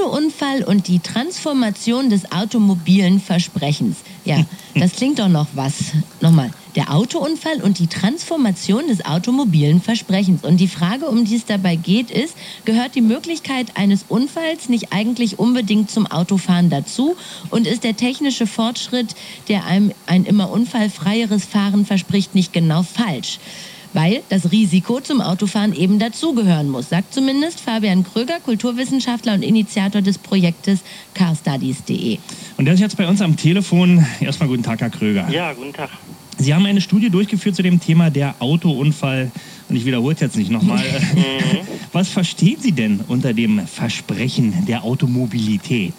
Autounfall und die Transformation des automobilen Versprechens. Ja, das klingt doch noch was. Nochmal. Der Autounfall und die Transformation des automobilen Versprechens. Und die Frage, um die es dabei geht, ist, gehört die Möglichkeit eines Unfalls nicht eigentlich unbedingt zum Autofahren dazu? Und ist der technische Fortschritt, der einem ein immer unfallfreieres Fahren verspricht, nicht genau falsch? Weil das Risiko zum Autofahren eben dazugehören muss, sagt zumindest Fabian Kröger, Kulturwissenschaftler und Initiator des Projektes carstudies.de. Und der ist jetzt bei uns am Telefon. Erstmal guten Tag, Herr Kröger. Ja, guten Tag. Sie haben eine Studie durchgeführt zu dem Thema der Autounfall. Und ich wiederhole es jetzt nicht nochmal. Was verstehen Sie denn unter dem Versprechen der Automobilität?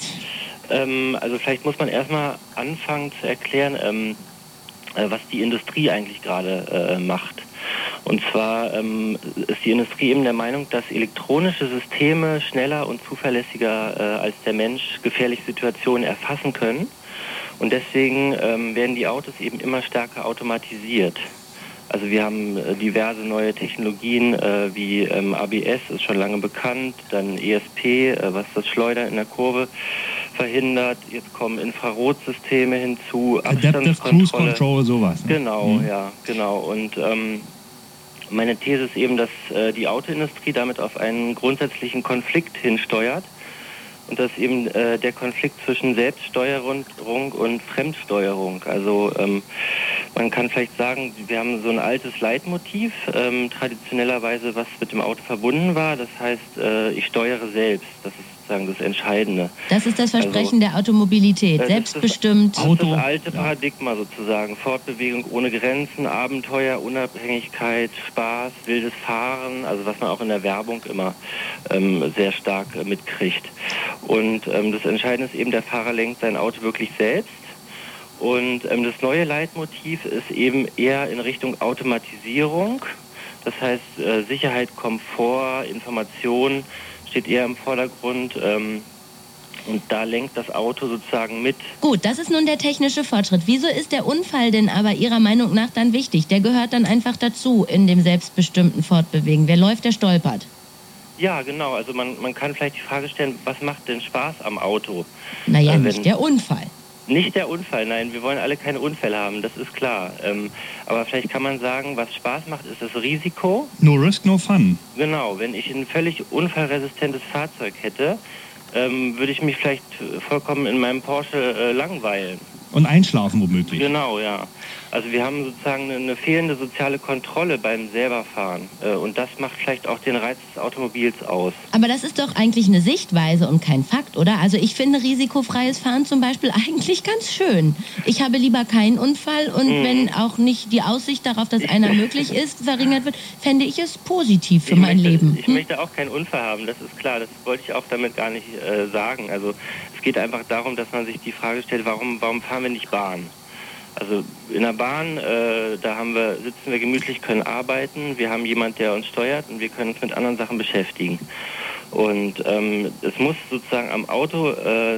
Also vielleicht muss man erstmal anfangen zu erklären, was die Industrie eigentlich gerade macht. Und zwar ist die Industrie eben der Meinung, dass elektronische Systeme schneller und zuverlässiger als der Mensch gefährliche Situationen erfassen können. Und deswegen werden die Autos eben immer stärker automatisiert. Also wir haben diverse neue Technologien wie ABS ist schon lange bekannt, dann ESP, was das Schleudern in der Kurve verhindert. Jetzt kommen Infrarotsysteme hinzu, Adaptive Cruise Control, sowas. Ne? Genau, ja, genau. Und meine These ist eben, dass die Autoindustrie damit auf einen grundsätzlichen Konflikt hinsteuert. Und das ist eben der Konflikt zwischen Selbststeuerung und Fremdsteuerung. Also man kann vielleicht sagen, wir haben so ein altes Leitmotiv, traditionellerweise, was mit dem Auto verbunden war. Das heißt, ich steuere selbst. Das ist sozusagen das Entscheidende. Das ist das Versprechen der Automobilität, selbstbestimmt. Das ist das alte Paradigma sozusagen. Fortbewegung ohne Grenzen, Abenteuer, Unabhängigkeit, Spaß, wildes Fahren, also was man auch in der Werbung immer sehr stark mitkriegt. Und das Entscheidende ist eben, der Fahrer lenkt sein Auto wirklich selbst. Und das neue Leitmotiv ist eben eher in Richtung Automatisierung. Das heißt, Sicherheit, Komfort, Information steht eher im Vordergrund. Und da lenkt das Auto sozusagen mit. Gut, das ist nun der technische Fortschritt. Wieso ist der Unfall denn aber Ihrer Meinung nach dann wichtig? Der gehört dann einfach dazu in dem selbstbestimmten Fortbewegen. Wer läuft, der stolpert. Ja, genau. Also man kann vielleicht die Frage stellen, was macht denn Spaß am Auto? Naja, nicht der Unfall. Nicht der Unfall, nein. Wir wollen alle keine Unfälle haben, das ist klar. Aber vielleicht kann man sagen, was Spaß macht, ist das Risiko. No risk, no fun. Genau. Wenn ich ein völlig unfallresistentes Fahrzeug hätte, würde ich mich vielleicht vollkommen in meinem Porsche langweilen. Und einschlafen womöglich. Genau, ja. Also wir haben sozusagen eine fehlende soziale Kontrolle beim Selberfahren. Und das macht vielleicht auch den Reiz des Automobils aus. Aber das ist doch eigentlich eine Sichtweise und kein Fakt, oder? Also ich finde risikofreies Fahren zum Beispiel eigentlich ganz schön. Ich habe lieber keinen Unfall und wenn auch nicht die Aussicht darauf, dass einer möglich ist, verringert wird, fände ich es positiv für mein Leben. Ich möchte auch keinen Unfall haben, das ist klar. Das wollte ich auch damit gar nicht sagen. Also es geht einfach darum, dass man sich die Frage stellt, warum fahren wir nicht Bahn? Also in der Bahn, sitzen wir gemütlich, können arbeiten, wir haben jemand, der uns steuert und wir können uns mit anderen Sachen beschäftigen. Und es muss sozusagen am Auto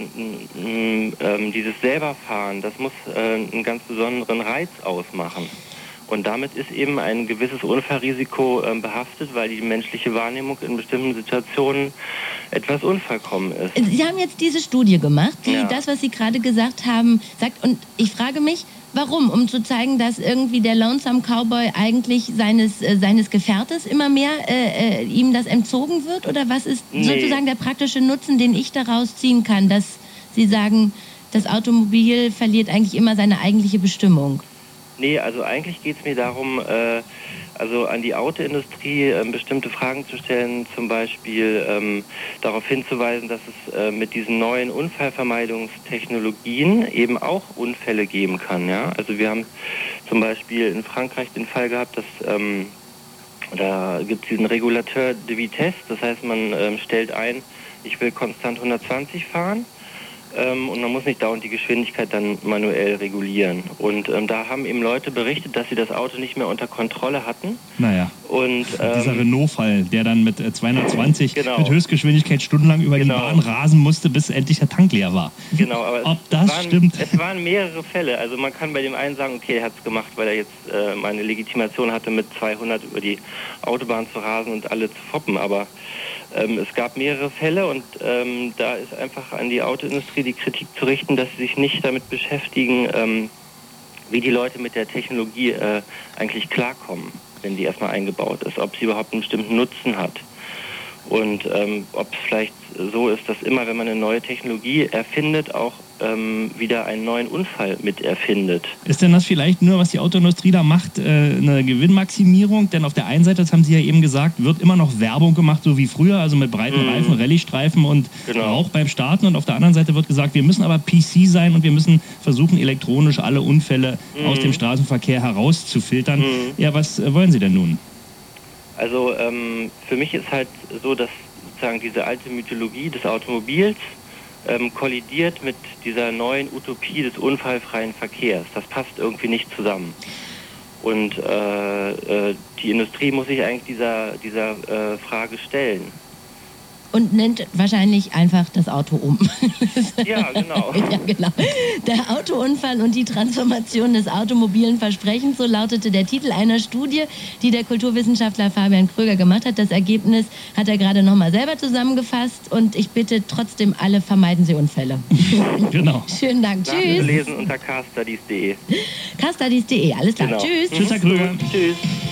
dieses Selberfahren, das muss einen ganz besonderen Reiz ausmachen. Und damit ist eben ein gewisses Unfallrisiko behaftet, weil die menschliche Wahrnehmung in bestimmten Situationen etwas unvollkommen ist. Sie haben jetzt diese Studie gemacht, die das, was Sie gerade gesagt haben, sagt. Und ich frage mich, warum? Um zu zeigen, dass irgendwie der Lonesome Cowboy eigentlich seines Gefährtes immer mehr ihm das entzogen wird? Oder was ist sozusagen der praktische Nutzen, den ich daraus ziehen kann, dass Sie sagen, das Automobil verliert eigentlich immer seine eigentliche Bestimmung? Nee, also eigentlich geht es mir darum, also an die Autoindustrie bestimmte Fragen zu stellen, zum Beispiel darauf hinzuweisen, dass es mit diesen neuen Unfallvermeidungstechnologien eben auch Unfälle geben kann. Ja? Also wir haben zum Beispiel in Frankreich den Fall gehabt, dass da gibt es diesen Regulateur de Vitesse, das heißt man stellt ein, ich will konstant 120 fahren. Und man muss nicht dauernd die Geschwindigkeit dann manuell regulieren. Und da haben eben Leute berichtet, dass sie das Auto nicht mehr unter Kontrolle hatten. Naja. Und, dieser Renault-Fall, der dann mit 220 genau. mit Höchstgeschwindigkeit stundenlang über die Bahn rasen musste, bis endlich der Tank leer war. Genau, aber Ob das stimmt? Es waren mehrere Fälle. Also man kann bei dem einen sagen, okay, er hat es gemacht, weil er jetzt mal eine Legitimation hatte, mit 200 über die Autobahn zu rasen und alle zu foppen. Aber es gab mehrere Fälle und da ist einfach an die Autoindustrie die Kritik zu richten, dass sie sich nicht damit beschäftigen, wie die Leute mit der Technologie eigentlich klarkommen, wenn die erstmal eingebaut ist, ob sie überhaupt einen bestimmten Nutzen hat. Und ob es vielleicht so ist, dass immer, wenn man eine neue Technologie erfindet, auch wieder einen neuen Unfall mit erfindet. Ist denn das vielleicht nur, was die Autoindustrie da macht, eine Gewinnmaximierung? Denn auf der einen Seite, das haben Sie ja eben gesagt, wird immer noch Werbung gemacht, so wie früher, also mit breiten Reifen, Rallye-Streifen und Rauch beim Starten. Und auf der anderen Seite wird gesagt, wir müssen aber PC sein und wir müssen versuchen, elektronisch alle Unfälle aus dem Straßenverkehr herauszufiltern. Ja, was wollen Sie denn nun? Also für mich ist halt so, dass sozusagen diese alte Mythologie des Automobils kollidiert mit dieser neuen Utopie des unfallfreien Verkehrs. Das passt irgendwie nicht zusammen. Und die Industrie muss sich eigentlich dieser Frage stellen. Und nennt wahrscheinlich einfach das Auto um. Ja, genau. Ja, genau. Der Autounfall und die Transformation des automobilen Versprechens, so lautete der Titel einer Studie, die der Kulturwissenschaftler Fabian Kröger gemacht hat. Das Ergebnis hat er gerade nochmal selber zusammengefasst und ich bitte trotzdem alle, vermeiden Sie Unfälle. Genau. Schönen Dank. Tschüss. Lesen unter carstudies.de. carstudies.de, alles klar. Genau. Tschüss. Tschüss, Herr Kröger. Tschüss.